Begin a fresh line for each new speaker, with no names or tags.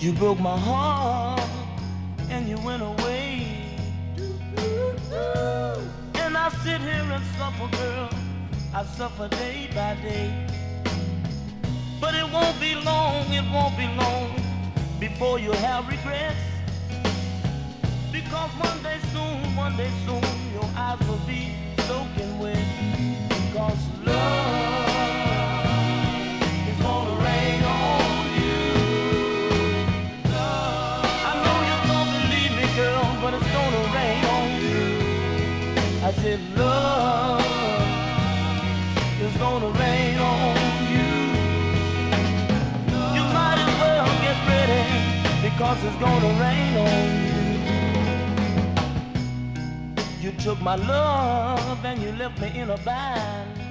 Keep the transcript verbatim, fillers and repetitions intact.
You broke my heart and you went away. And I sit here and suffer, girl. I suffer day by day. But it won't be long, it won't be long before you have regrets. Because one day soon, one day soon, your eyes will be soaking wet. Because love is gonna rain on you. Love. I know you don't believe me, girl, but it's gonna rain on you. I said love is gonna rain on you. You might as well get ready, because it's gonna rain on you. You took my love and you left me in a bind.